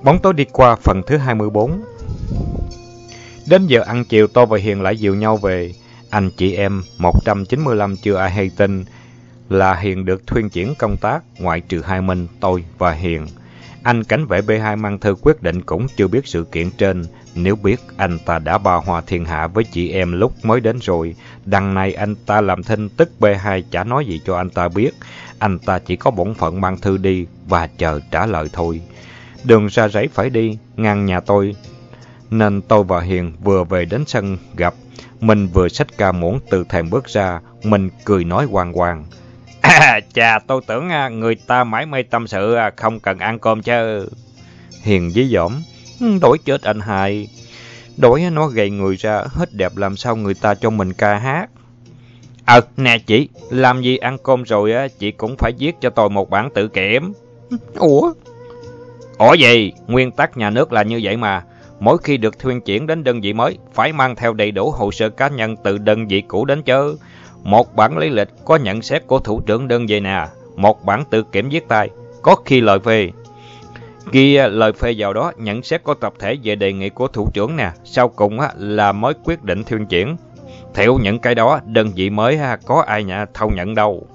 Bóng tối đi qua phần thứ 24. Đến giờ ăn chiều, tôi và Hiền lại dìu nhau về. Anh chị em 195 chưa ai hay tin là Hiền được thuyên chuyển công tác, ngoại trừ Hai Minh, tôi và Hiền. Anh cảnh vệ B2 mang thư quyết định cũng chưa biết sự kiện trên. Nếu biết, anh ta đã ba hoa thiên hạ với chị em lúc mới đến rồi. Đằng này anh ta làm thinh, tức B2 chả nói gì cho anh ta biết. Anh ta chỉ có bổn phận mang thư đi và chờ trả lời thôi. Đường ra rẫy phải đi, ngang nhà tôi, nên tôi và Hiền vừa về đến sân gặp. Mình vừa xách ca muỗng từ thềm bước ra, mình cười nói hoang hoang. Chà, tôi tưởng người ta mải mê tâm sự, không cần ăn cơm chứ. Hiền dí dỏm. Đổi chết anh Hai. Đổi nó gầy người ra, hết đẹp làm sao người ta cho mình ca hát. Nè chị, làm gì ăn cơm rồi chị cũng phải viết cho tôi một bản tự kiểm. Ủa gì? Nguyên tắc nhà nước là như vậy mà. Mỗi khi được thuyên chuyển đến đơn vị mới, phải mang theo đầy đủ hồ sơ cá nhân từ đơn vị cũ đến chứ. Một bản lý lịch có nhận xét của thủ trưởng đơn vị nè, một bản tự kiểm viết tay, có khi lời phê. Ghi lời phê vào đó, nhận xét của tập thể về đề nghị của thủ trưởng nè, sau cùng là mới quyết định thuyên chuyển. Theo những cái đó, đơn vị mới có ai nhà thâu nhận đâu.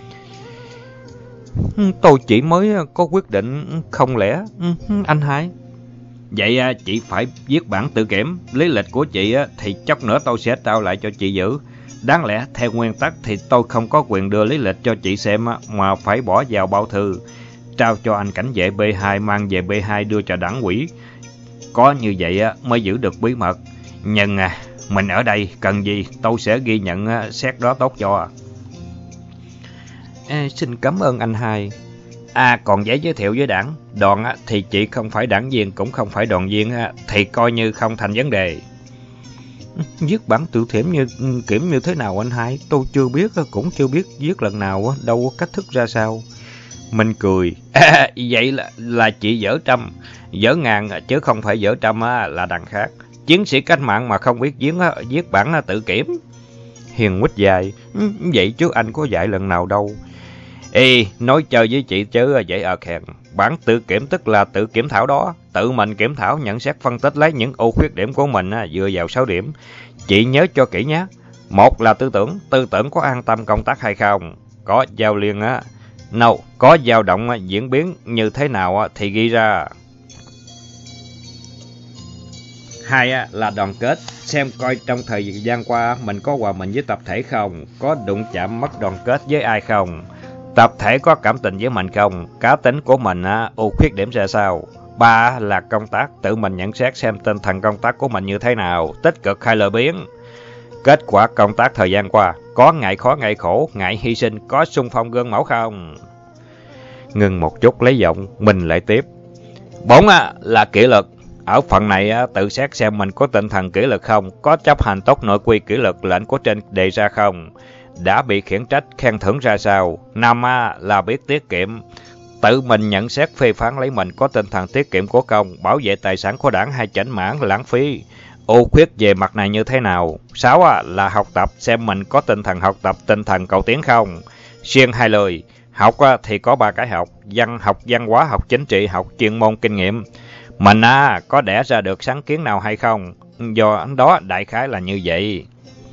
Tôi chỉ mới có quyết định, không lẽ anh Hai? Vậy chị phải viết bản tự kiểm. Lý lịch của chị thì chốc nữa tôi sẽ trao lại cho chị giữ. Đáng lẽ theo nguyên tắc thì tôi không có quyền đưa lý lịch cho chị xem mà phải bỏ vào bao thư, trao cho anh cảnh vệ B2 mang về B2 đưa cho đảng ủy. Có như vậy mới giữ được bí mật. Nhưng mình ở đây cần gì tôi sẽ ghi nhận xét đó tốt cho. Xin cảm ơn anh Hai. Còn giấy giới thiệu với đảng. Đoàn thì chị không phải đảng viên cũng không phải đoàn viên, thì coi như không thành vấn đề. Viết bản tự kiểm như thế nào anh Hai? Tôi chưa biết, cũng chưa biết viết lần nào, đâu có cách thức ra sao. Mình cười. Vậy là chị dở trăm, dở ngàn, chứ không phải dở trăm là đằng khác. Chiến sĩ cách mạng mà không biết viết bản tự kiểm. Hiền quýt dài. Vậy chứ anh có dạy lần nào đâu. Nói chơi với chị chứ vậy khen. Bản tự kiểm tức là tự kiểm thảo đó. Tự mình kiểm thảo, nhận xét, phân tích lấy những ưu khuyết điểm của mình dựa vào 6 điểm. Chị nhớ cho kỹ nhé. Một là tư tưởng có an tâm công tác hay không? Có giao liên có dao động diễn biến như thế nào thì ghi ra. Hai là đoàn kết, xem coi trong thời gian qua mình có hòa mình với tập thể không, có đụng chạm mất đoàn kết với ai không, tập thể có cảm tình với mình không, cá tính của mình ưu khuyết điểm ra sao. Ba là công tác, tự mình nhận xét xem tinh thần công tác của mình như thế nào, tích cực hay lười biếng. Kết quả công tác thời gian qua, có ngại khó ngại khổ, ngại hy sinh, có xung phong gương mẫu không? Ngừng một chút lấy giọng, mình lại tiếp. 4 là kỷ luật. Ở phần này tự xét xem mình có tinh thần kỷ luật không, có chấp hành tốt nội quy kỷ luật lệnh của trên đề ra không, đã bị khiển trách khen thưởng ra sao. 5 là biết tiết kiệm. Tự mình nhận xét phê phán lấy mình có tinh thần tiết kiệm của công, bảo vệ tài sản của đảng hay chảnh mãn lãng phí. Ưu khuyết về mặt này như thế nào? 6 là học tập, xem mình có tinh thần học tập, tinh thần cầu tiến không. Siêng hay lười? Học thì có 3 cái học văn hóa, học chính trị, học chuyên môn kinh nghiệm. Mình có đẻ ra được sáng kiến nào hay không? Do đó đại khái là như vậy.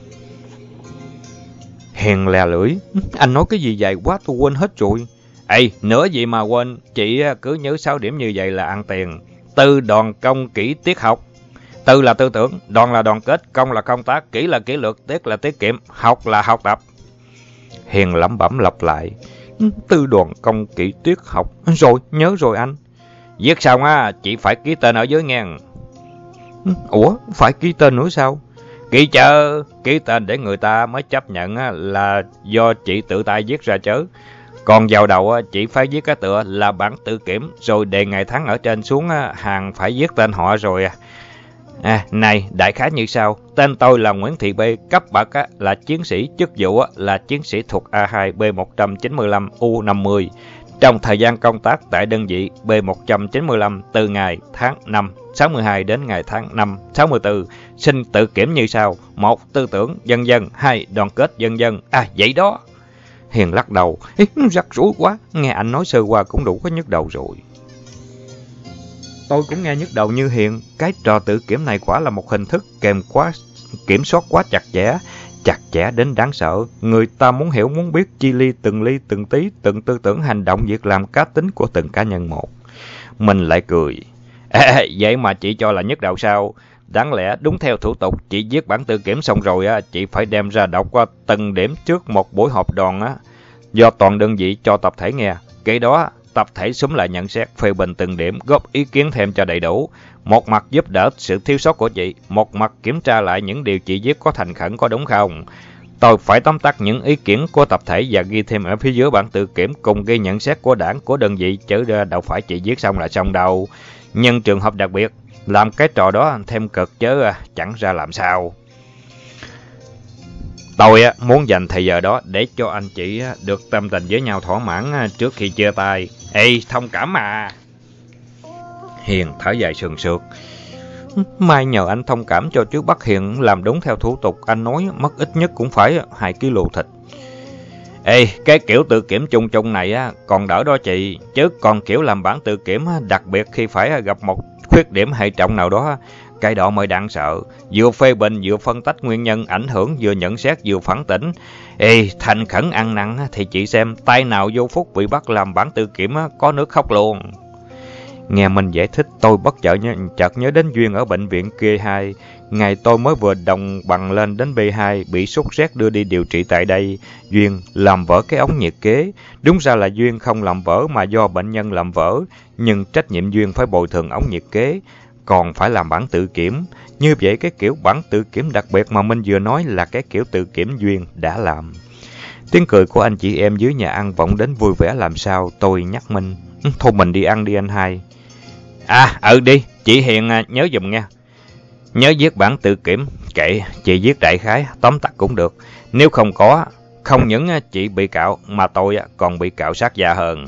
Hiền lè lưỡi. Anh nói cái gì dài quá tôi quên hết rồi. Nữa gì mà quên, chị cứ nhớ 6 điểm như vậy là ăn tiền. Tư, đoàn, công, kỷ, tiết học. Tư là tư tưởng, đoàn là đoàn kết, công là công tác, kỷ là kỷ luật, tiết là tiết kiệm, học là học tập. Hiền lẩm bẩm lặp lại. Tư, đoàn, công, kỷ, tiết, học. Rồi, nhớ rồi anh. Viết xong chị phải ký tên ở dưới nghe. Ủa, phải ký tên nữa sao? Ký chờ, ký tên để người ta mới chấp nhận là do chị tự tay viết ra chứ. Còn vào đầu chị phải viết cái tựa là bản tự kiểm, rồi đề ngày tháng ở trên xuống hàng phải viết tên họ rồi. Này, đại khái như sau. Tên tôi là Nguyễn Thị B, cấp bậc là chiến sĩ, chức vụ là chiến sĩ thuộc A2 B195 U50. Trong thời gian công tác tại đơn vị B195 từ ngày tháng 5 62 đến ngày tháng 5 64, xin tự kiểm như sau. 1. Tư tưởng dân dân. 2. Đoàn kết dân dân. Vậy đó. Hiền lắc đầu. Rắc rối quá, nghe anh nói sơ qua cũng đủ có nhức đầu rồi. tôi cũng nghe nhức đầu như Hiền. Cái trò tự kiểm này quả là một hình thức kiểm soát quá chặt chẽ đến đáng sợ. Người ta muốn hiểu muốn biết ly, từng tí, từng tư tưởng, hành động, việc làm, cá tính của từng cá nhân một. Mình lại cười. Vậy mà chị cho là nhức đầu sao? Đáng lẽ đúng theo thủ tục, chị viết bản tự kiểm xong rồi chị phải đem ra đọc qua từng điểm trước một buổi họp đoàn do toàn đơn vị cho tập thể nghe. Kế đó, tập thể xúm lại nhận xét, phê bình từng điểm, góp ý kiến thêm cho đầy đủ. Một mặt giúp đỡ sự thiếu sót của chị, một mặt kiểm tra lại những điều chị viết có thành khẩn, có đúng không. Tôi phải tóm tắt những ý kiến của tập thể và ghi thêm ở phía dưới bản tự kiểm cùng ghi nhận xét của đảng, của đơn vị, chứ đâu phải chị viết xong là xong đâu. Nhưng trường hợp đặc biệt, làm cái trò đó thêm cực chứ chẳng ra làm sao. Tôi muốn dành thời giờ đó để cho anh chị được tâm tình với nhau thỏa mãn trước khi chia tay. Ê, thông cảm mà. Hiền thở dài sườn sượt. Mai nhờ anh thông cảm cho chứ bắt Hiền làm đúng theo thủ tục anh nói, mất ít nhất cũng phải 2 kg thịt. Ê, cái kiểu tự kiểm chung này còn đỡ đó chị, chứ còn kiểu làm bản tự kiểm đặc biệt khi phải gặp một khuyết điểm hệ trọng nào đó, cái đó mới đáng sợ. Vừa phê bình, vừa phân tích nguyên nhân ảnh hưởng, vừa nhận xét, vừa phản tỉnh. Ê, thành khẩn ăn năn thì chị xem, tay nào vô phúc bị bắt làm bản tự kiểm có nước khóc luôn. Nghe mình giải thích, tôi chợt nhớ đến Duyên ở bệnh viện K2. Ngày tôi mới vừa đồng bằng lên đến B2, bị sốt rét đưa đi điều trị tại đây. Duyên làm vỡ cái ống nhiệt kế. Đúng ra là Duyên không làm vỡ mà do bệnh nhân làm vỡ. Nhưng trách nhiệm Duyên phải bồi thường ống nhiệt kế, còn phải làm bản tự kiểm. Như vậy cái kiểu bản tự kiểm đặc biệt mà Minh vừa nói là cái kiểu tự kiểm Duyên đã làm. Tiếng cười của anh chị em dưới nhà ăn vọng đến vui vẻ làm sao. Tôi nhắc Minh, thôi mình đi ăn đi anh hai. Đi, chị Hiền nhớ giùm nha. Nhớ viết bản tự kiểm, kệ, chị viết đại khái, tóm tắt cũng được. Nếu không có, không những chị bị cạo, mà tôi còn bị cạo sát da hơn.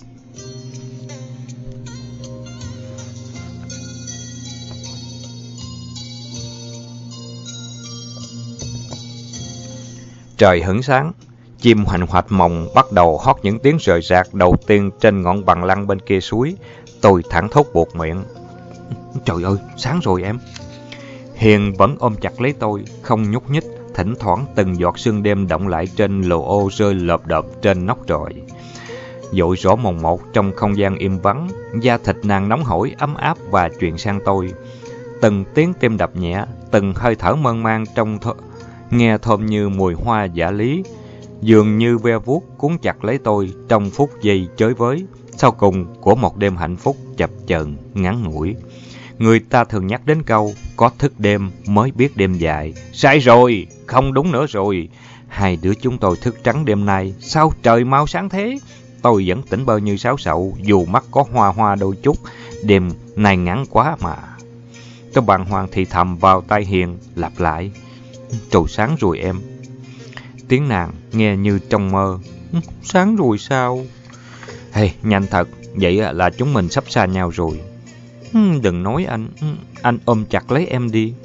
Trời hửng sáng, chim hoành hoạch mộng bắt đầu hót những tiếng rời rạc đầu tiên trên ngọn bằng lăng bên kia suối. Tôi thẳng thốt buột miệng. Trời ơi, sáng rồi em. Hiền vẫn ôm chặt lấy tôi, không nhúc nhích, thỉnh thoảng từng giọt sương đêm động lại trên lồ ô rơi lợp đợp trên nóc trọi. Dội rõ mồn một trong không gian im vắng, da thịt nàng nóng hổi, ấm áp và truyền sang tôi. Từng tiếng tim đập nhẹ, từng hơi thở mơn man nghe thơm như mùi hoa dã lý, dường như ve vuốt cuốn chặt lấy tôi trong phút giây chới với, sau cùng của một đêm hạnh phúc chập chờn ngắn ngủi. Người ta thường nhắc đến câu, có thức đêm mới biết đêm dài. Sai rồi, không đúng nữa rồi. Hai đứa chúng tôi thức trắng đêm nay, sao trời mau sáng thế? Tôi vẫn tỉnh bơ như sáo sậu, dù mắt có hoa hoa đôi chút. Đêm này ngắn quá mà. Tôi bàng hoàng thì thầm vào tai Hiền, lặp lại. Trời sáng rồi em. Tiếng nàng nghe như trong mơ. Sáng rồi sao? Hey, nhanh thật, vậy là chúng mình sắp xa nhau rồi. Đừng nói anh ôm chặt lấy em đi.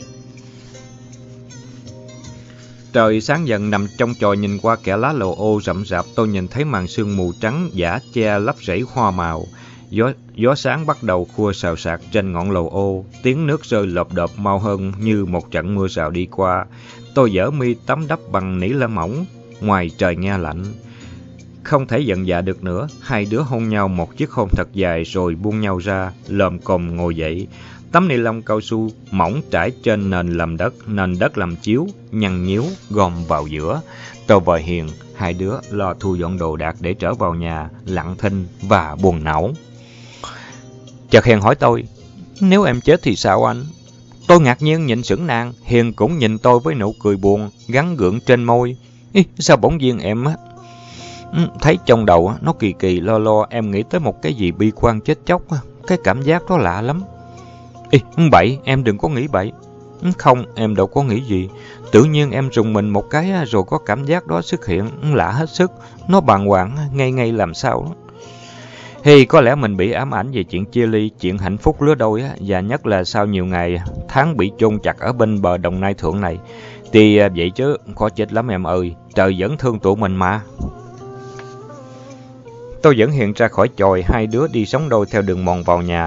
Trời sáng dần, nằm trong chòi nhìn qua kẽ lá lồ ô rậm rạp, tôi nhìn thấy màn sương mù trắng giả che lấp rẫy hoa màu. Gió sáng bắt đầu khua xào xạc trên ngọn lầu ô, tiếng nước rơi lộp độp mau hơn như một trận mưa rào đi qua. Tôi giở mi tắm đắp bằng nỉ lông mỏng, ngoài trời nghe lạnh. Không thể giận dạ được nữa, hai đứa hôn nhau một chiếc hôn thật dài rồi buông nhau ra, lồm cồm ngồi dậy. Tấm ni lông cao su mỏng trải trên nền đất làm chiếu, nhăn nhíu gom vào giữa. Tôi và Hiền, hai đứa lo thu dọn đồ đạc để trở vào nhà, lặng thinh và buồn não. Chợt Hiền hỏi tôi, nếu em chết thì sao anh? Tôi ngạc nhiên nhìn sững nàng, Hiền cũng nhìn tôi với nụ cười buồn, gắn gượng trên môi. Sao bỗng nhiên em thấy trong đầu nó kỳ kỳ lo em nghĩ tới một cái gì bi quan chết chóc, cái cảm giác đó lạ lắm. Bậy, em đừng có nghĩ bậy. Không, em đâu có nghĩ gì. Tự nhiên em rùng mình một cái rồi có cảm giác đó xuất hiện, lạ hết sức. Nó bàng hoàng, ngay làm sao đó. Có lẽ mình bị ám ảnh về chuyện chia ly, chuyện hạnh phúc lứa đôi và nhất là sau nhiều ngày tháng bị chôn chặt ở bên bờ Đồng Nai Thượng này. Thì vậy chứ, khó chết lắm em ơi, trời vẫn thương tụi mình mà. Tôi dẫn Hiền ra khỏi chòi, hai đứa đi sóng đôi theo đường mòn vào nhà.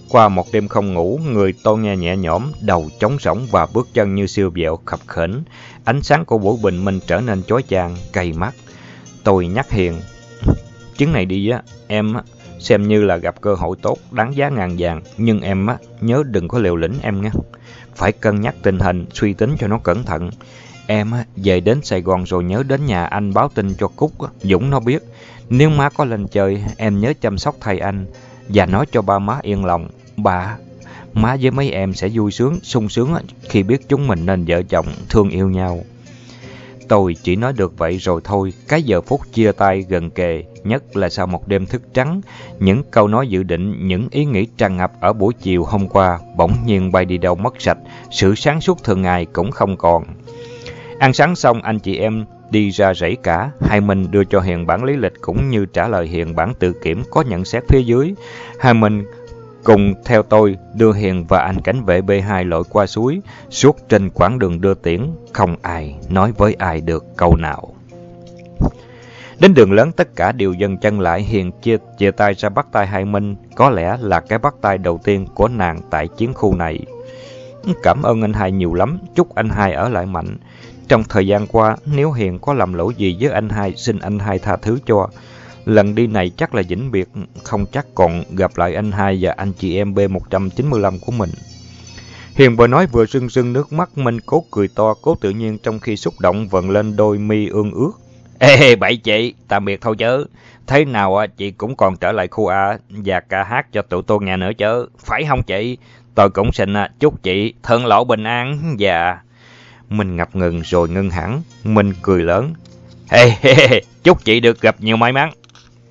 Qua một đêm không ngủ, người tôi nghe nhẹ nhõm, đầu trống rỗng và bước chân như siêu vẹo khập khểnh. Ánh sáng của buổi bình minh trở nên chói chang, cay mắt. Tôi nhắc Hiền, chuyến này đi á, em á, xem như là gặp cơ hội tốt, đáng giá ngàn vàng. Nhưng em á, nhớ đừng có liều lĩnh em nghe. Phải cân nhắc tình hình, suy tính cho nó cẩn thận. Em á, về đến Sài Gòn rồi nhớ đến nhà anh báo tin cho Cúc á, Dũng nó biết. Nếu má có lên chơi, em nhớ chăm sóc thầy anh và nói cho ba má yên lòng. Bà, má với mấy em sẽ vui sướng, sung sướng khi biết chúng mình nên vợ chồng thương yêu nhau. Tôi chỉ nói được vậy rồi thôi. Cái giờ phút chia tay gần kề, nhất là sau một đêm thức trắng. Những câu nói dự định, những ý nghĩ tràn ngập ở buổi chiều hôm qua bỗng nhiên bay đi đâu mất sạch. Sự sáng suốt thường ngày cũng không còn. Ăn sáng xong, anh chị em đi ra rẫy cả. Hai Minh đưa cho Hiền bản lý lịch cũng như trả lời Hiền bản tự kiểm có nhận xét phía dưới. Hai Minh cùng theo tôi đưa Hiền và anh cảnh vệ B2 lội qua suối. Suốt trên quãng đường đưa tiễn, không ai nói với ai được câu nào. Đến đường lớn tất cả đều dừng chân lại. Hiền chia tay ra bắt tay Hai Minh. Có lẽ là cái bắt tay đầu tiên của nàng tại chiến khu này. Cảm ơn anh Hai nhiều lắm. Chúc anh Hai ở lại mạnh. Trong thời gian qua, nếu Hiền có làm lỗi gì với anh Hai, xin anh Hai tha thứ cho. Lần đi này chắc là vĩnh biệt, không chắc còn gặp lại anh Hai và anh chị em B195 của mình. Hiền vừa nói vừa rưng rưng nước mắt. Minh cố cười to, cố tự nhiên trong khi xúc động vần lên đôi mi ương ướt. Ê bậy chị, tạm biệt thôi chứ. Thế nào chị cũng còn trở lại khu A và ca hát cho tụi tôi nghe nữa chứ. Phải không chị? Tôi cũng xin chúc chị thượng lộ bình an và... Minh ngập ngừng rồi ngưng hẳn. Minh cười lớn. Chúc chị được gặp nhiều may mắn.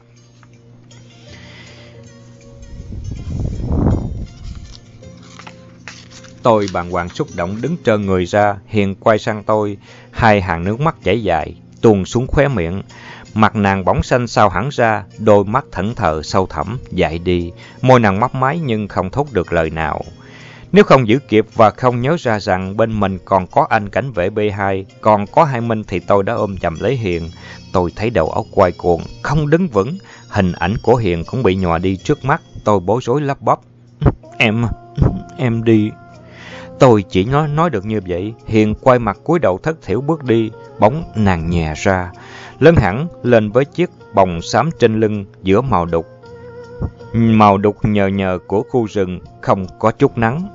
Tôi bàng hoàng xúc động đứng trơ người ra. Hiền quay sang tôi. Hai hàng nước mắt chảy dài tuôn xuống khóe miệng. Mặt nàng bỗng xanh xao hẳn ra. Đôi mắt thẫn thờ sâu thẳm dại đi. Môi nàng mấp máy nhưng không thốt được lời nào. Nếu không giữ kịp và không nhớ ra rằng bên mình còn có anh cảnh vệ B2, còn có Hai Minh thì tôi đã ôm chầm lấy Hiền. Tôi thấy đầu óc quay cuồng, không đứng vững. Hình ảnh của Hiền cũng bị nhòa đi trước mắt. Tôi bối rối lắp bắp. Em đi. Tôi chỉ nói được như vậy. Hiền quay mặt cúi đầu thất thểu bước đi. Bóng nàng nhè ra, lớn hẳn lên với chiếc bồng xám trên lưng giữa màu đục nhờ nhờ của khu rừng không có chút nắng.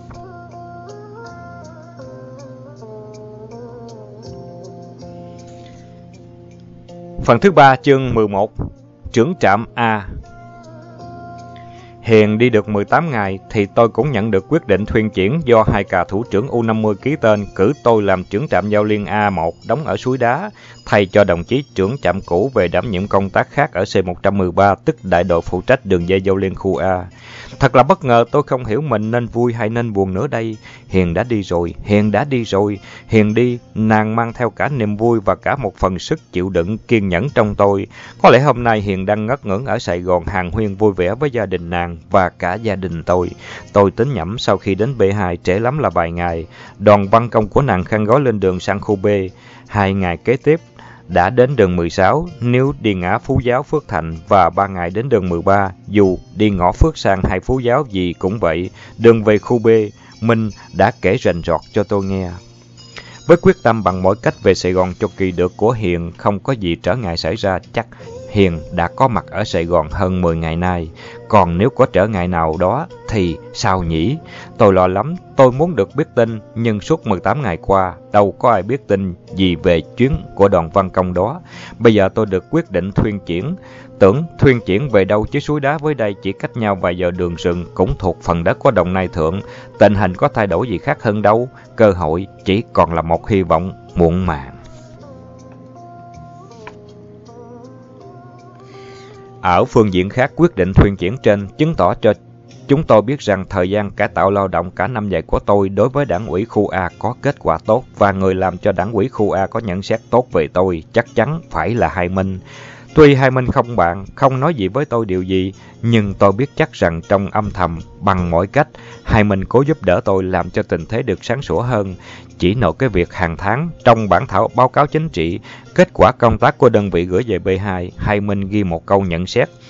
Phần thứ 3 chương 11. Trưởng trạm A. Hiền đi được 18 ngày thì tôi cũng nhận được quyết định thuyên chuyển do hai cà thủ trưởng U50 ký tên cử tôi làm trưởng trạm giao liên A1 đóng ở Suối Đá, thay cho đồng chí trưởng trạm cũ về đảm nhiệm công tác khác ở C113, tức đại đội phụ trách đường dây giao liên khu A. Thật là bất ngờ, tôi không hiểu mình nên vui hay nên buồn nữa đây. Hiền đã đi rồi, Hiền đã đi rồi. Hiền đi, nàng mang theo cả niềm vui và cả một phần sức chịu đựng kiên nhẫn trong tôi. Có lẽ hôm nay Hiền đang ngất ngưỡng ở Sài Gòn hàn huyên vui vẻ với gia đình nàng và cả gia đình tôi. Tôi tính nhẩm sau khi đến B2 trễ lắm là vài ngày. Đoàn văn công của nàng khăn gói lên đường sang khu B. 2 ngày kế tiếp đã đến đường 16, nếu đi ngã Phú Giáo Phước Thành, và 3 ngày đến đường 13, dù đi ngõ Phước sang hay Phú Giáo gì cũng vậy. Đường về khu B, Minh đã kể rành rọt cho tôi nghe. Với quyết tâm bằng mọi cách về Sài Gòn cho kỳ được của Hiền, không có gì trở ngại xảy ra, chắc Hiền đã có mặt ở Sài Gòn hơn 10 ngày nay. Còn nếu có trở ngại nào đó thì sao nhỉ? Tôi lo lắm, tôi muốn được biết tin, nhưng suốt 18 ngày qua, đâu có ai biết tin gì về chuyến của đoàn văn công đó. Bây giờ tôi được quyết định thuyên chuyển. Tưởng thuyên chuyển về đâu chứ Suối Đá với đây chỉ cách nhau vài giờ đường rừng, cũng thuộc phần đất của Đồng Nai Thượng. Tình hình có thay đổi gì khác hơn đâu, cơ hội chỉ còn là một hy vọng muộn màng. Ở phương diện khác, quyết định thuyên chuyển trên chứng tỏ cho chúng tôi biết rằng thời gian cải tạo lao động cả năm dài của tôi đối với đảng ủy khu A có kết quả tốt, và người làm cho đảng ủy khu A có nhận xét tốt về tôi chắc chắn phải là Hai Minh. Tuy Hai Minh không nói gì với tôi điều gì, nhưng tôi biết chắc rằng trong âm thầm, bằng mọi cách, Hai Minh cố giúp đỡ tôi làm cho tình thế được sáng sủa hơn. Chỉ nộp cái việc hàng tháng trong bản thảo báo cáo chính trị, kết quả công tác của đơn vị gửi về B2, Hai Minh ghi một câu nhận xét.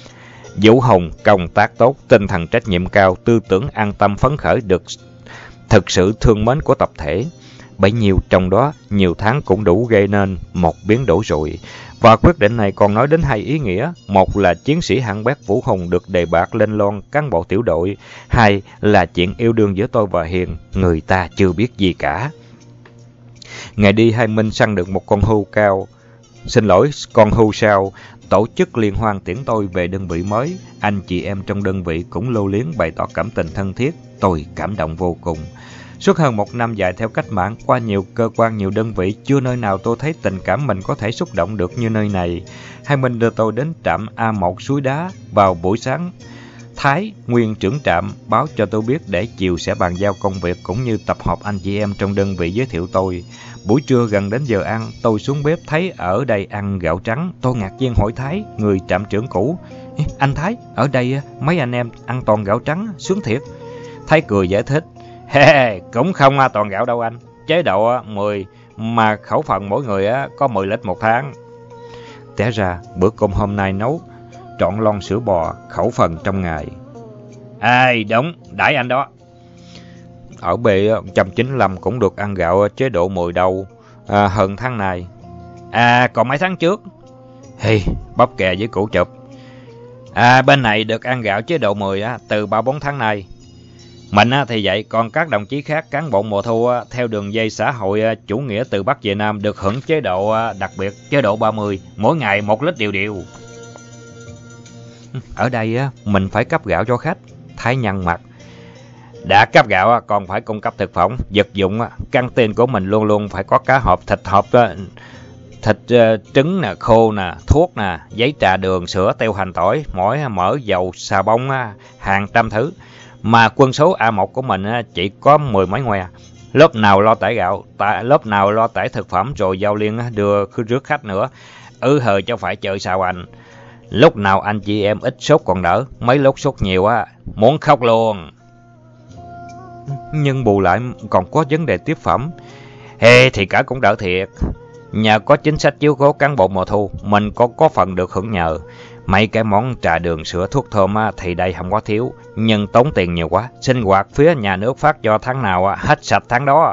Vũ Hồng công tác tốt, tinh thần trách nhiệm cao, tư tưởng an tâm phấn khởi, được thực sự thương mến của tập thể. Bấy nhiêu trong đó, nhiều tháng cũng đủ gây nên một biến đổi rồi. Và quyết định này còn nói đến hai ý nghĩa. Một là chiến sĩ hạng bét Vũ Hùng được đề bạt lên loan cán bộ tiểu đội. Hai là chuyện yêu đương giữa tôi và Hiền, người ta chưa biết gì cả. Ngày đi Hai Minh săn được một con hươu cao. Con hươu sao. Tổ chức liên hoan tiễn tôi về đơn vị mới. Anh chị em trong đơn vị cũng lưu luyến bày tỏ cảm tình thân thiết. Tôi cảm động vô cùng. Suốt hơn một năm dài theo cách mạng, qua nhiều cơ quan, nhiều đơn vị, chưa nơi nào tôi thấy tình cảm mình có thể xúc động được như nơi này. Hai Minh đưa tôi đến trạm A1 Suối Đá vào buổi sáng. Thái, nguyên trưởng trạm, báo cho tôi biết để chiều sẽ bàn giao công việc cũng như tập hợp anh chị em trong đơn vị giới thiệu tôi. Buổi trưa gần đến giờ ăn, tôi xuống bếp thấy ở đây ăn gạo trắng. Tôi ngạc nhiên hỏi Thái, người trạm trưởng cũ: "Anh Thái, ở đây mấy anh em ăn toàn gạo trắng, sướng thiệt." Thái cười giải thích: "Cũng không toàn gạo đâu anh. Chế độ 10 mà khẩu phần mỗi người có 10 lít một tháng." Té ra bữa cơm hôm nay nấu trọn lon sữa bò, khẩu phần trong ngày. Đúng, đãi anh đó. Ở B195 cũng được ăn gạo chế độ 10 đâu, hơn tháng này. Còn mấy tháng trước? Bóp kè với củ chụp. Bên này được ăn gạo chế độ 10 từ 3-4 tháng nay. Mình thì vậy, còn các đồng chí khác cán bộ mùa thu theo đường dây xã hội chủ nghĩa từ Bắc về Nam được hưởng chế độ đặc biệt, chế độ 30, mỗi ngày 1 lít đều đều. Ở đây mình phải cấp gạo cho khách. Thái nhăn mặt. Đã cấp gạo còn phải cung cấp thực phẩm, vật dụng. Căng tin của mình luôn luôn phải có cá hộp, thịt hộp, thịt trứng nè, khô nè, thuốc nè, giấy trà đường, sữa, tiêu, hành, tỏi, mỡ, dầu, xà bông, hàng trăm thứ. Mà quân số A1 của mình chỉ có 10 mấy ngoe. Lớp nào lo tải gạo, lớp nào lo tải thực phẩm, rồi giao liên đưa rước khách nữa. Hờ cho phải chơi sao anh. Lúc nào anh chị em ít sốt còn đỡ, mấy lúc sốt nhiều muốn khóc luôn. Nhưng bù lại còn có vấn đề tiếp phẩm. Thì cả cũng đỡ thiệt. Nhờ có chính sách chiếu cố cán bộ mùa thu, mình có phần được hưởng nhờ. Mấy cái món trà đường, sữa, thuốc thơm thì đây không có thiếu, nhưng tốn tiền nhiều quá. Sinh hoạt phía nhà nước phát cho tháng nào hết sạch tháng đó.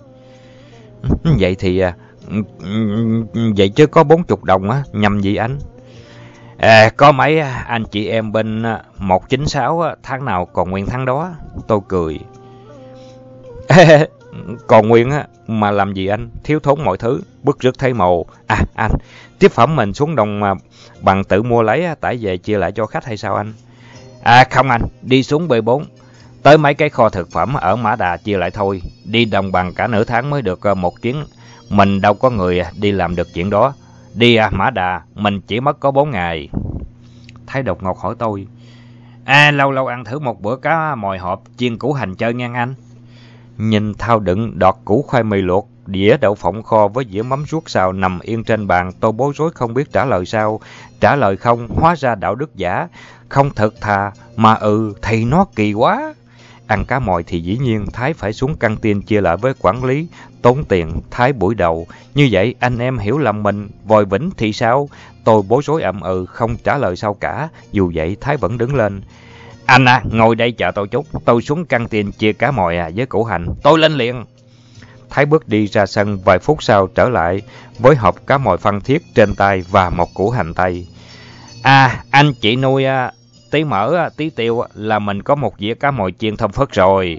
Vậy chứ có 40 đồng nhầm gì anh? Có mấy anh chị em bên 196 tháng nào còn nguyên tháng đó. Tôi cười. Còn nguyên mà làm gì anh? Thiếu thốn mọi thứ, bức rứt thấy màu. Anh, tiếp phẩm mình xuống đồng bằng tự mua lấy, tải về chia lại cho khách hay sao anh? Không anh, đi xuống B4, tới mấy cái kho thực phẩm ở Mã Đà chia lại thôi. Đi đồng bằng cả nửa tháng mới được một chuyến. Mình đâu có người đi làm được chuyện đó. Đi Mã Đà, mình chỉ mất có 4 ngày. Thái đột ngột hỏi tôi: lâu lâu ăn thử một bữa cá mòi hộp chiên củ hành chơi ngang anh. Nhìn thao đựng đọt củ khoai mì luộc, dĩa đậu phộng kho với dĩa mắm ruốc xào nằm yên trên bàn, tôi bối rối không biết trả lời sao. Trả lời không, hóa ra đạo đức giả, không thật thà, mà thì nó kỳ quá. Ăn cá mòi thì dĩ nhiên Thái phải xuống căng tin chia lại với quản lý, tốn tiền. Thái buổi đầu, như vậy anh em hiểu lầm mình, vòi vĩnh thì sao? Tôi bối rối không trả lời sao cả. Dù vậy Thái vẫn đứng lên. Anh ngồi đây chờ tôi chút, tôi xuống căng tin chia cá mòi với củ hành, tôi lên liền. Thái bước đi ra sân, vài phút sau trở lại với hộp cá mòi Phan Thiết trên tay và một củ hành tây. Anh chị nuôi tí mỡ tí tiêu là mình có một dĩa cá mòi chiên thơm phức rồi.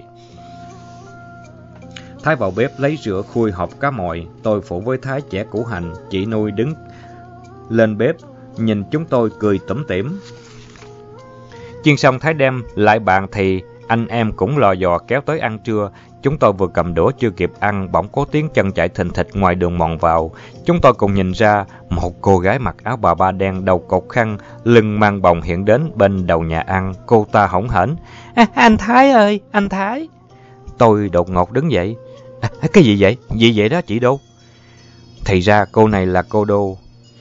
Thái vào bếp lấy rửa khui hộp cá mòi. Tôi phụ với Thái chẻ củ hành. Chị nuôi đứng lên bếp nhìn chúng tôi cười tủm tỉm. Chiên xong Thái đem lại bàn thì anh em cũng lò dò kéo tới ăn trưa. Chúng tôi vừa cầm đũa chưa kịp ăn, bỗng có tiếng chân chạy thình thịch ngoài đường mòn vào. Chúng tôi cùng nhìn ra, một cô gái mặc áo bà ba đen, đầu cột khăn, lưng mang bồng hiện đến bên đầu nhà ăn. Cô ta hỗn hển: Anh Thái ơi, anh Thái. Tôi đột ngột đứng dậy. Cái gì vậy? Gì vậy đó chị Đô? Thì ra cô này là cô Đô.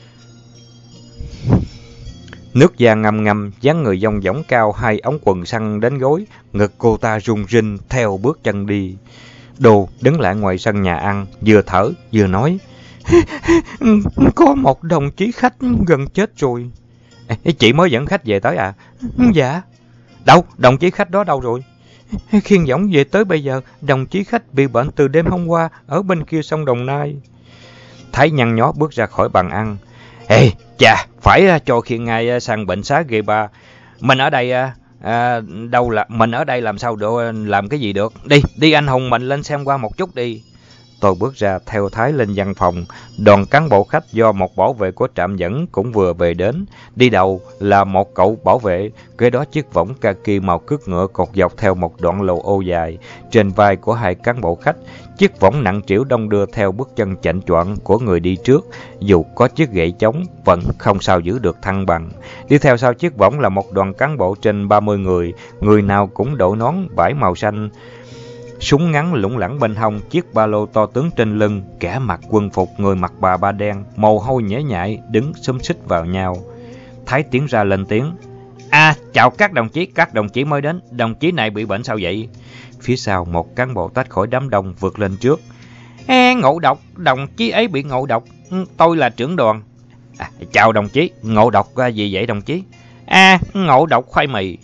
Nước da ngâm ngâm, dáng người dong dỏng cao, hai ống quần săn đến gối, ngực cô ta rung rinh theo bước chân đi. Đô đứng lại ngoài sân nhà ăn, vừa thở vừa nói: Có một đồng chí khách gần chết rồi. Chị mới dẫn khách về tới à? Dạ. Đâu, đồng chí khách đó đâu rồi? Khiên Võng về tới bây giờ, đồng chí khách bị bệnh từ đêm hôm qua ở bên kia sông Đồng Nai. Thái nhăn nhó bước ra khỏi bàn ăn. Ê, chà, phải cho Khiên ngay sang bệnh xá ghê ba. Mình ở đây mình ở đây làm sao được, làm cái gì được? Đi anh Hùng, mình lên xem qua một chút đi. Tôi bước ra theo Thái lên văn phòng. Đoàn cán bộ khách do một bảo vệ của trạm dẫn cũng vừa về đến. Đi đầu là một cậu bảo vệ, kế đó chiếc võng kaki màu cước ngựa cột dọc theo một đoạn lầu ô dài. Trên vai của hai cán bộ khách, chiếc võng nặng trĩu đong đưa theo bước chân chạnh choạng của người đi trước. Dù có chiếc gậy chống, vẫn không sao giữ được thăng bằng. Đi theo sau chiếc võng là một đoàn cán bộ trên 30 người, người nào cũng đội nón vải màu xanh, súng ngắn lủng lẳng bên hông, chiếc ba lô to tướng trên lưng, kẻ mặc quân phục, người mặc bà ba đen, mồ hôi nhễ nhại, đứng xúm xít vào nhau. Thái tiến ra lên tiếng. Chào các đồng chí mới đến, đồng chí này bị bệnh sao vậy? Phía sau một cán bộ tách khỏi đám đông vượt lên trước. Ngộ độc, đồng chí ấy bị ngộ độc, tôi là trưởng đoàn. Chào đồng chí, ngộ độc gì vậy đồng chí? Ngộ độc khoai mì.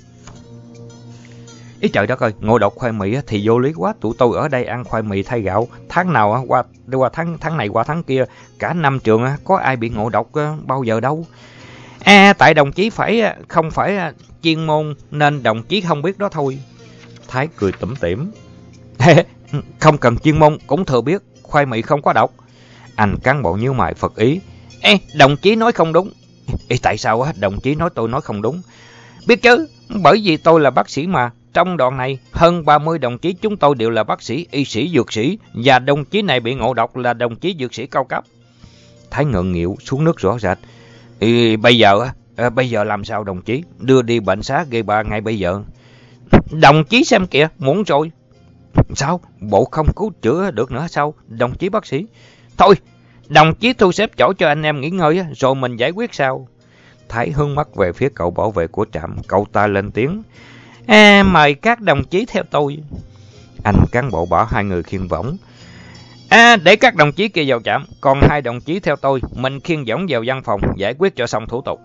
Ý trời đất ơi, ngộ độc khoai mì thì vô lý quá, tụi tôi ở đây ăn khoai mì thay gạo, tháng nào qua tháng này qua tháng kia, cả năm trường có ai bị ngộ độc bao giờ đâu. Tại đồng chí không phải chuyên môn nên đồng chí không biết đó thôi. Thái cười tủm tỉm. Không cần chuyên môn cũng thừa biết khoai mì không có độc. Anh cán bộ nhíu mày phật ý. Đồng chí nói không đúng. Tại sao đồng chí nói tôi nói không đúng? Biết chứ, bởi vì tôi là bác sĩ mà. Trong đoạn này, hơn 30 đồng chí chúng tôi đều là bác sĩ, y sĩ, dược sĩ, và đồng chí này bị ngộ độc là đồng chí dược sĩ cao cấp. Thái ngượng nghịu xuống nước rõ rệt. Bây giờ làm sao đồng chí? Đưa đi bệnh xá ghê ba ngay bây giờ. Đồng chí xem kìa, muộn rồi. Sao? Bộ không cứu chữa được nữa sao, đồng chí bác sĩ? Thôi, đồng chí thu xếp chỗ cho anh em nghỉ ngơi, rồi mình giải quyết sau. Thái hướng mắt về phía cậu bảo vệ của trạm, cậu ta lên tiếng. Mời các đồng chí theo tôi. Anh cán bộ bảo hai người khiêng võng. Để các đồng chí kia vào trạm, còn hai đồng chí theo tôi, mình khiêng võng vào văn phòng, giải quyết cho xong thủ tục.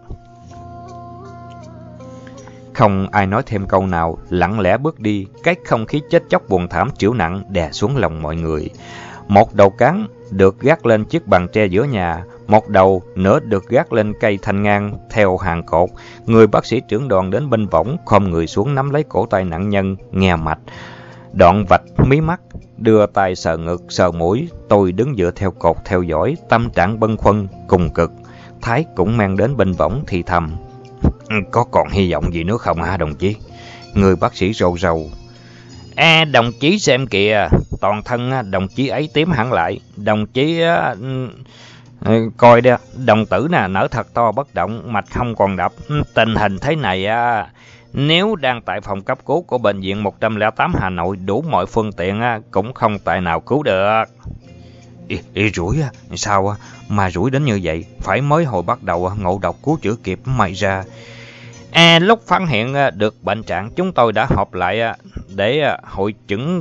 Không ai nói thêm câu nào, lặng lẽ bước đi, cái không khí chết chóc buồn thảm trĩu nặng đè xuống lòng mọi người. Một đầu cán được gác lên chiếc bàn tre giữa nhà, một đầu nữa được gác lên cây thanh ngang theo hàng cột. Người bác sĩ trưởng đoàn đến bên võng, khom người xuống nắm lấy cổ tay nạn nhân, nghe mạch. Đoạn vạch mí mắt, đưa tay sờ ngực, sờ mũi. Tôi đứng dựa theo cột theo dõi, tâm trạng bâng khuâng, cùng cực. Thái cũng mang đến bên võng thì thầm. Có còn hy vọng gì nữa không hả đồng chí? Người bác sĩ rầu rầu. Đồng chí xem kìa, toàn thân đồng chí ấy tím hẳn lại. Đồng chí coi đó, đồng tử nở thật to bất động, mạch không còn đập. Tình hình thế này nếu đang tại phòng cấp cứu của bệnh viện 108 Hà Nội, đủ mọi phương tiện cũng không tài nào cứu được. Rủi sao mà rủi đến như vậy? Phải mới hồi bắt đầu ngộ độc cứu chữa kịp may ra. Lúc phát hiện được bệnh trạng, chúng tôi đã họp lại để hội chẩn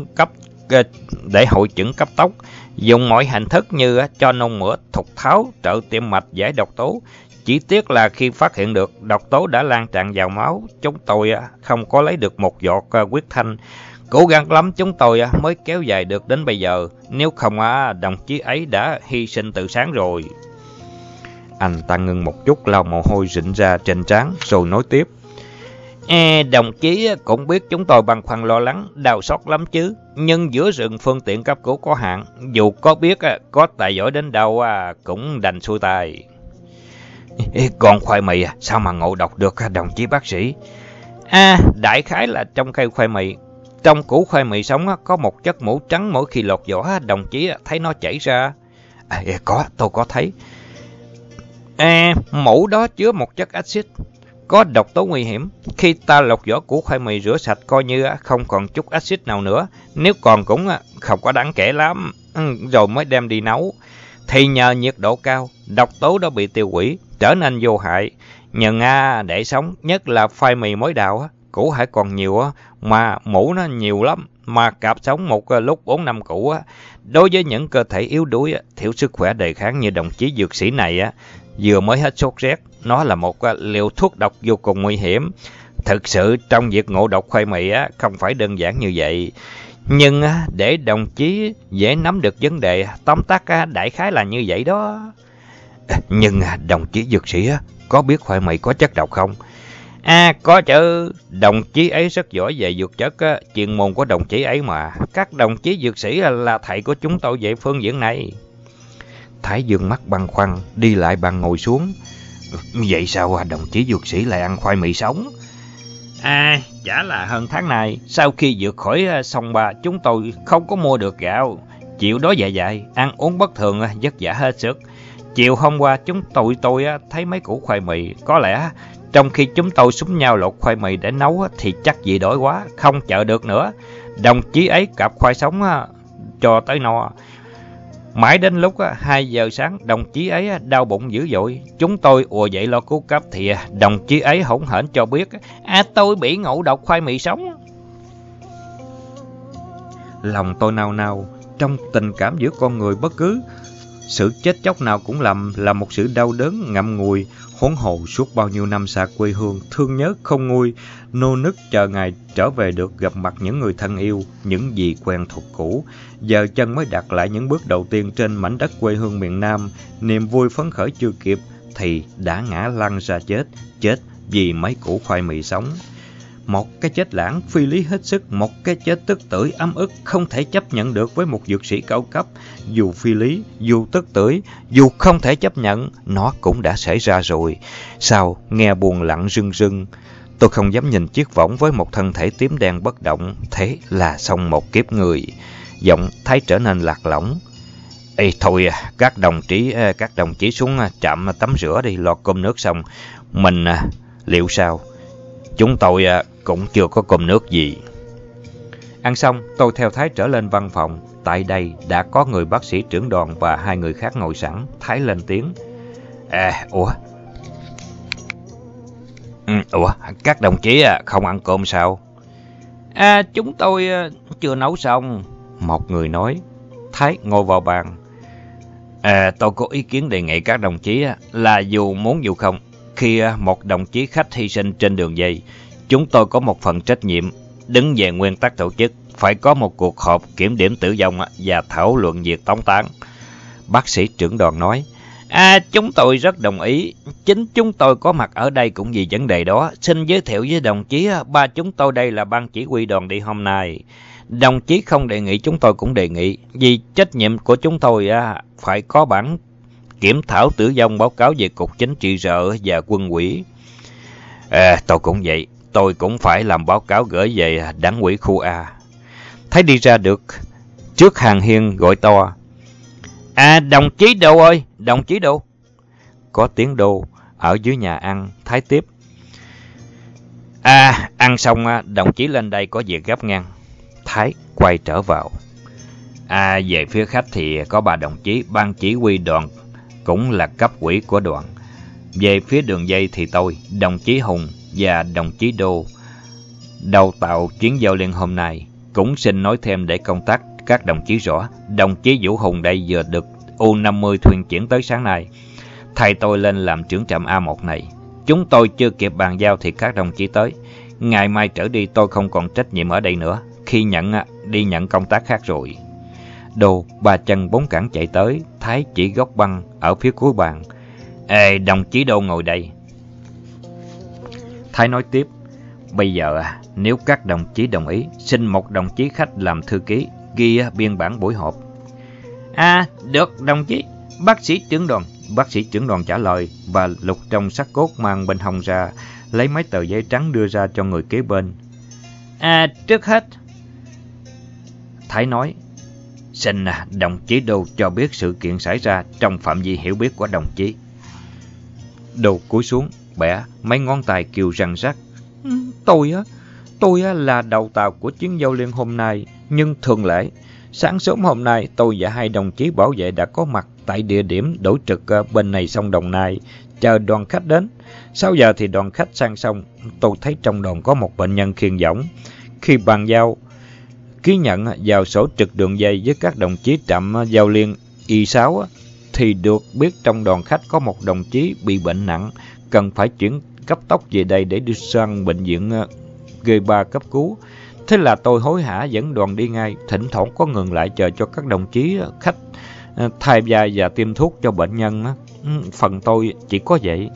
cấp tốc, dùng mọi hình thức như cho nôn mửa, thục tháo, trợ tim mạch, giải độc tố. Chỉ tiếc là khi phát hiện được độc tố đã lan tràn vào máu, chúng tôi không có lấy được một giọt huyết thanh. Cố gắng lắm chúng tôi mới kéo dài được đến bây giờ, nếu không đồng chí ấy đã hy sinh từ sáng rồi. Anh ta ngưng một chút, lau mồ hôi rịn ra trên trán rồi nói tiếp. Đồng chí cũng biết chúng tôi băn khoăn lo lắng, đau xót lắm chứ. Nhưng giữa rừng phương tiện cấp cứu có hạn, dù có biết có tài giỏi đến đâu cũng đành xuôi tay. Còn khoai mì sao mà ngộ độc được đồng chí bác sĩ? Đại khái là trong cây khoai mì. Trong củ khoai mì sống có một chất mũ trắng, mỗi khi lột vỏ đồng chí thấy nó chảy ra. Tôi có thấy. Mũ đó chứa một chất axit, có độc tố nguy hiểm. Khi ta lột vỏ củ khoai mì rửa sạch, coi như không còn chút axit nào nữa. Nếu còn cũng không có đáng kể lắm. Rồi mới đem đi nấu, thì nhờ nhiệt độ cao, độc tố đó bị tiêu hủy, trở nên vô hại. Nhưng để sống, nhất là khoai mì mới đào, củ hại còn nhiều mà mũ nó nhiều lắm. Mà cạp sống một lúc 4-5 củ đối với những cơ thể yếu đuối, thiếu sức khỏe đề kháng như đồng chí dược sĩ này vừa mới hết sốt rét. Nó là một liều thuốc độc vô cùng nguy hiểm. Thực sự trong việc ngộ độc khoai mì không phải đơn giản như vậy. Nhưng để đồng chí dễ nắm được vấn đề, tóm tắt đại khái là như vậy đó. Nhưng đồng chí dược sĩ có biết khoai mì có chất độc không? Có chứ. Đồng chí ấy rất giỏi về dược chất, chuyên môn của đồng chí ấy mà. Các đồng chí dược sĩ là thầy của chúng tôi về phương diện này. Thái dương mắt băn khoăn, đi lại bàn ngồi xuống. Vậy sao đồng chí dược sĩ lại ăn khoai mì sống? Chả là hơn tháng này, sau khi vượt khỏi sông Ba, chúng tôi không có mua được gạo. Chịu đói dạ dày, ăn uống bất thường, vất vả hết sức. Chiều hôm qua chúng tôi thấy mấy củ khoai mì. Có lẽ trong khi chúng tôi xúm nhau lột khoai mì để nấu thì chắc vì đói quá, không chờ được nữa. Đồng chí ấy cặp khoai sống cho tới no. Mãi đến lúc 2 giờ sáng, đồng chí ấy đau bụng dữ dội. Chúng tôi ùa dậy lo cứu cấp thì đồng chí ấy hỗn hển cho biết tôi bị ngộ độc khoai mì sống. Lòng tôi nao nao. Trong tình cảm giữa con người, bất cứ sự chết chóc nào cũng là một sự đau đớn ngậm ngùi. Huống hồ suốt bao nhiêu năm xa quê hương, thương nhớ không nguôi, nô nức chờ ngày trở về được gặp mặt những người thân yêu, những gì quen thuộc cũ. Giờ chân mới đặt lại những bước đầu tiên trên mảnh đất quê hương miền Nam. Niềm vui phấn khởi chưa kịp thì đã ngã lăn ra chết vì mấy củ khoai mì sống. Một cái chết lãng phi lý hết sức, một cái chết tức tưởi ấm ức không thể chấp nhận được với một dược sĩ cao cấp. Dù phi lý, dù tức tưởi, dù không thể chấp nhận, nó cũng đã xảy ra rồi. Sao nghe buồn lặng rưng rưng. Tôi không dám nhìn chiếc võng với một thân thể tím đen bất động. Thế là xong một kiếp người. Giọng Thái trở nên lạc lõng. Thôi các đồng chí xuống trạm tắm rửa đi, lo cơm nước xong. Mình liệu sao? Chúng tôi cũng chưa có cơm nước gì. Ăn xong, tôi theo Thái trở lên văn phòng. Tại đây đã có người bác sĩ trưởng đoàn và 2 người khác ngồi sẵn. Thái lên tiếng. Các đồng chí không ăn cơm sao? Chúng tôi chưa nấu xong. Một người nói. Thái ngồi vào bàn. Tôi có ý kiến đề nghị các đồng chí là dù muốn dù không, khi một đồng chí khách hy sinh trên đường dây, chúng tôi có một phần trách nhiệm. Đứng về nguyên tắc tổ chức, phải có một cuộc họp kiểm điểm tử vong và thảo luận việc tống táng. Bác sĩ trưởng đoàn nói. Chúng tôi rất đồng ý. Chính chúng tôi có mặt ở đây cũng vì vấn đề đó. Xin giới thiệu với đồng chí, ba chúng tôi đây là ban chỉ huy đoàn đi hôm nay. Đồng chí không đề nghị chúng tôi cũng đề nghị. Vì trách nhiệm của chúng tôi phải có bản kiểm thảo tử vong báo cáo về Cục Chính trị Rợ và Quân ủy. Tôi cũng vậy. Tôi cũng phải làm báo cáo gửi về đảng ủy khu A. Thấy đi ra được trước hàng hiên gọi to. Đồng chí Đô ơi, đồng chí Đô. Có tiếng Đô ở dưới nhà ăn. Thái tiếp. Ăn xong đồng chí lên đây có việc gấp ngang. Thái quay trở vào. Về phía khách thì có 3 đồng chí ban chỉ huy đoàn, cũng là cấp ủy của đoàn. Về phía đường dây thì tôi, đồng chí Hùng và đồng chí Đô. Đầu tàu chuyến giao liên hôm nay, cũng xin nói thêm để công tác các đồng chí rõ. Đồng chí Vũ Hùng đây vừa được U-50 thuyền chuyển tới sáng nay. Thầy tôi lên làm trưởng trạm A1 này. Chúng tôi chưa kịp bàn giao thì các đồng chí tới. Ngày mai trở đi tôi không còn trách nhiệm ở đây nữa. Khi đi nhận công tác khác rồi. Đô 3 chân 4 cẳng chạy tới. Thái chỉ góc băng ở phía cuối bàn. Đồng chí Đô ngồi đây. Thái nói tiếp. Bây giờ nếu các đồng chí đồng ý, xin một đồng chí khách làm thư ký, ghi biên bản buổi họp. Được đồng chí. Bác sĩ trưởng đoàn trả lời và lục trong sắt cốt mang bên hông ra, lấy mấy tờ giấy trắng đưa ra cho người kế bên. Trước hết, Thái nói, xin đồng chí Đô cho biết sự kiện xảy ra trong phạm vi hiểu biết của đồng chí. Đô cúi xuống, bẻ mấy ngón tay kêu răng rắc. Tôi là đầu tàu của chuyến giao liên hôm nay, nhưng thường lệ, sáng sớm hôm nay tôi và 2 đồng chí bảo vệ đã có mặt tại địa điểm đổi trực bên này sông Đồng Nai, chờ đoàn khách đến. 6 giờ thì đoàn khách sang sông, tôi thấy trong đoàn có một bệnh nhân khiêng võng. Khi bàn giao, ký nhận vào sổ trực đường dây với các đồng chí trạm giao liên Y6, thì được biết trong đoàn khách có một đồng chí bị bệnh nặng, cần phải chuyển cấp tốc về đây để đi sang bệnh viện G3 cấp cứu. Thế là tôi hối hả dẫn đoàn đi ngay, thỉnh thoảng có ngừng lại chờ cho các đồng chí khách thay vai và tiêm thuốc cho bệnh nhân. Phần tôi chỉ có vậy.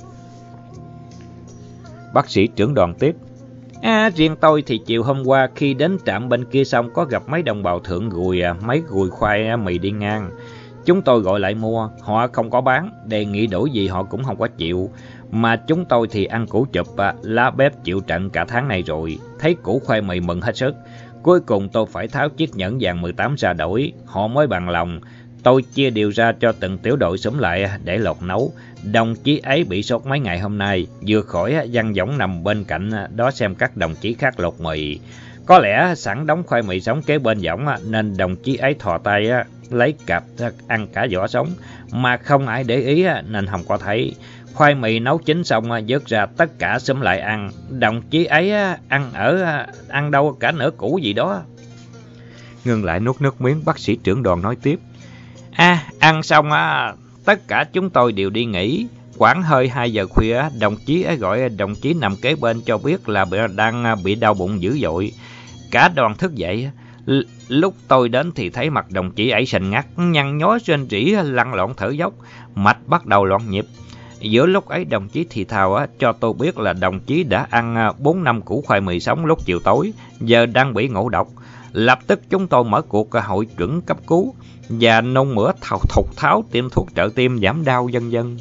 Bác sĩ trưởng đoàn tiếp. Riêng tôi thì chiều hôm qua khi đến trạm bên kia xong có gặp mấy đồng bào thượng gùi mấy gùi khoai mì đi ngang. Chúng tôi gọi lại mua, họ không có bán, đề nghị đổi gì họ cũng không có chịu. Mà chúng tôi thì ăn củ chụp, lá bếp chịu trận cả tháng này rồi, thấy củ khoai mì mừng hết sức. Cuối cùng tôi phải tháo chiếc nhẫn vàng 18 ra đổi, họ mới bằng lòng. Tôi chia đều ra cho từng tiểu đội xúm lại để lột nấu. Đồng chí ấy bị sốt mấy ngày hôm nay, vừa khỏi văn võng nằm bên cạnh đó xem các đồng chí khác lột mì. Có lẽ sẵn đóng khoai mì sống kế bên võng nên đồng chí ấy thò tay lấy cặp ăn cả vỏ sống, mà không ai để ý nên không có thấy. Khoai mì nấu chín xong vớt ra tất cả xúm lại ăn. Đồng chí ấy ăn đâu cả nửa củ gì đó. Ngưng lại nuốt nước miếng, bác sĩ trưởng đoàn nói tiếp. Ăn xong tất cả chúng tôi đều đi nghỉ. Khoảng hơi 2 giờ khuya, đồng chí ấy gọi đồng chí nằm kế bên cho biết là đang bị đau bụng dữ dội. Cả đoàn thức dậy. Lúc tôi đến thì thấy mặt đồng chí ấy xanh ngắt, nhăn nhó rên rỉ, lăn lộn thở dốc, mạch bắt đầu loạn nhịp. Giữa lúc ấy đồng chí thì thào cho tôi biết là đồng chí đã ăn 4-5 củ khoai mì sống lúc chiều tối, giờ đang bị ngộ độc. Lập tức chúng tôi mở cuộc hội chuẩn cấp cứu và nôn mửa thục tháo tiêm thuốc trợ tim giảm đau vân vân.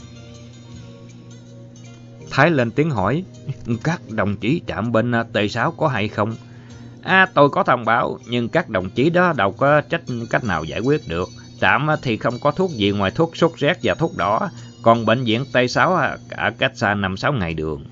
Thái lên tiếng hỏi, các đồng chí trạm bên T6 có hay không? Tôi có thông báo, nhưng các đồng chí đó đâu có cách nào giải quyết được. Trạm thì không có thuốc gì ngoài thuốc sốt rét và thuốc đỏ, còn bệnh viện T6 ở cách xa 5-6 ngày đường.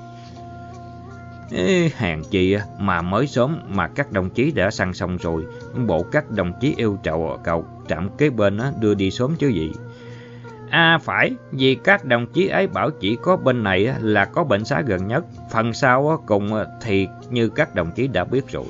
Hèn chi mà mới sớm mà các đồng chí đã săn xong rồi. Bộ các đồng chí yêu cầu trạm kế bên đưa đi sớm chứ gì. Phải, vì các đồng chí ấy bảo chỉ có bên này là có bệnh xá gần nhất, phần sau cùng thì như các đồng chí đã biết rồi.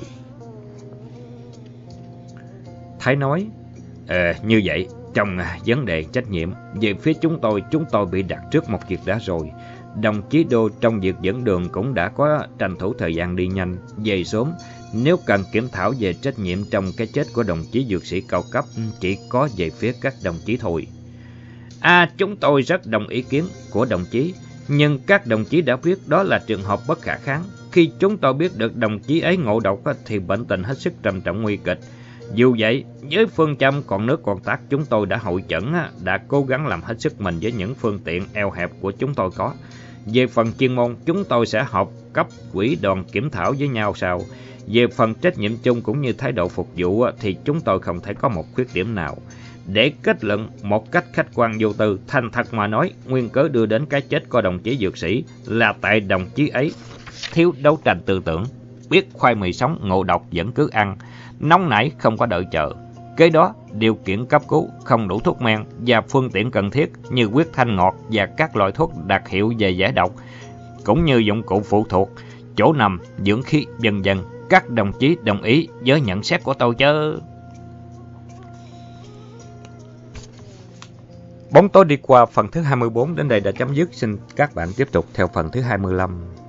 Thái nói, như vậy, trong vấn đề trách nhiệm, về phía chúng tôi bị đặt trước một việc đã rồi. Đồng chí Đô trong việc dẫn đường cũng đã có tranh thủ thời gian đi nhanh, về sớm. Nếu cần kiểm thảo về trách nhiệm trong cái chết của đồng chí dược sĩ cao cấp, chỉ có về phía các đồng chí thôi. Chúng tôi rất đồng ý kiến của đồng chí, nhưng các đồng chí đã biết đó là trường hợp bất khả kháng. Khi chúng tôi biết được đồng chí ấy ngộ độc thì bệnh tình hết sức trầm trọng nguy kịch. Dù vậy, với phương châm còn nước còn tát, chúng tôi đã hội chẩn, đã cố gắng làm hết sức mình với những phương tiện eo hẹp của chúng tôi có. Về phần chuyên môn, chúng tôi sẽ họp cấp quỹ đoàn kiểm thảo với nhau sau. Về phần trách nhiệm chung cũng như thái độ phục vụ thì chúng tôi không thể có một khuyết điểm nào. Để kết luận một cách khách quan vô tư, thành thật mà nói, nguyên cớ đưa đến cái chết của đồng chí dược sĩ là tại đồng chí ấy thiếu đấu tranh tư tưởng, biết khoai mì sống ngộ độc vẫn cứ ăn, nóng nảy không có đợi chờ. Kế đó, điều kiện cấp cứu không đủ thuốc men và phương tiện cần thiết như huyết thanh ngọt và các loại thuốc đặc hiệu về giải độc, cũng như dụng cụ phụ thuộc, chỗ nằm, dưỡng khí, vân vân. Các đồng chí đồng ý với nhận xét của tôi chứ? Bóng tối đi qua, phần thứ 24 đến đây đã chấm dứt. Xin các bạn tiếp tục theo phần thứ 25.